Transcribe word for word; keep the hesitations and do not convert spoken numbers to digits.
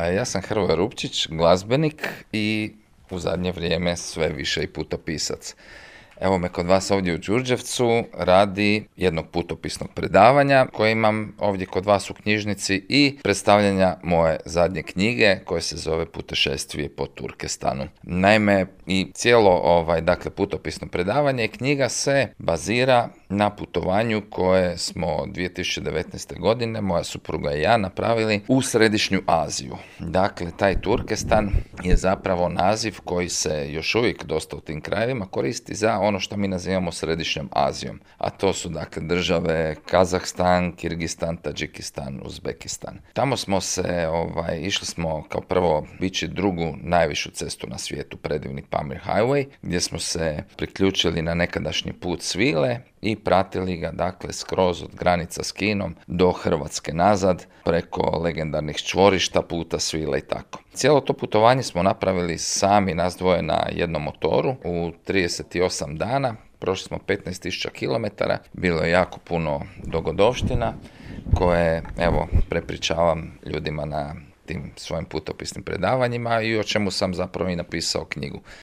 Ja sam Hrvoje Rupčić, glazbenik i u zadnje vrijeme sve više i putopisac. Evo me kod vas ovdje u Đurđevcu radi jednog putopisnog predavanja koje imam ovdje kod vas u knjižnici i predstavljanja moje zadnje knjige koje se zove Putešestvije po Turkestanu. Naime, i cijelo ovaj, dakle, putopisno predavanje i knjiga se bazira na putovanju koje smo dvije tisuće devetnaeste. godine, moja supruga i ja, napravili u Središnju Aziju. Dakle, taj Turkestan je zapravo naziv koji se još uvijek dosta u tim krajevima koristi za ono što mi nazivamo Središnjom Azijom. A to su dakle države Kazahstan, Kirgistan, Tadžikistan, Uzbekistan. Tamo smo se, ovaj, išli smo kao prvo bići drugu najvišu cestu na svijetu, predivni Pamir Highway, gdje smo se priključili na nekadašnji put svile i pratili ga dakle skroz od granica s Kinom do Hrvatske nazad, preko legendarnih čvorišta, puta svile i tako. Cijelo to putovanje smo napravili sami, nas dvoje na jednom motoru u trideset osam dana. Prošli smo petnaest tisuća kilometara, bilo je jako puno dogodovština koje, evo, prepričavam ljudima na tim svojim putopisnim predavanjima i o čemu sam zapravo i napisao knjigu.